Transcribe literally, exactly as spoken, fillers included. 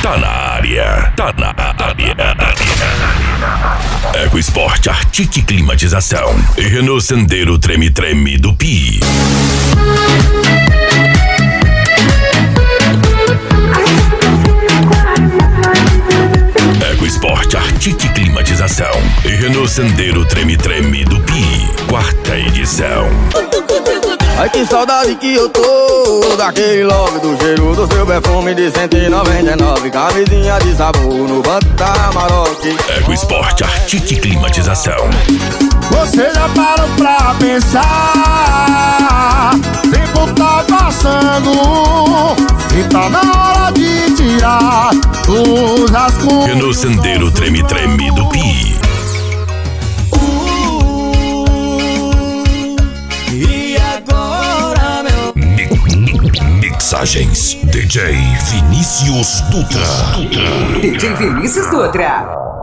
tá na área, tá na área. Eco Sport Artic Climatização e Renault Sandero Treme Treme do Pi. Eco Sport Artic Climatização e Renault Sandero Treme Treme do Pi, quarta edição. Ai, que saudade que eu tô daquele love, do cheiro do seu perfume de cento e noventa e nove, camisinha de sabor no banco da Maroc. Eco Sport Artic Climatização. Você já parou pra pensar? Tempo tá passando e tá na hora de tirar os rascunhos. Renault Sandero Treme Treme do Pi. E agora, meu... Mixagens D J Vinícius Dutra. D J Vinícius Dutra.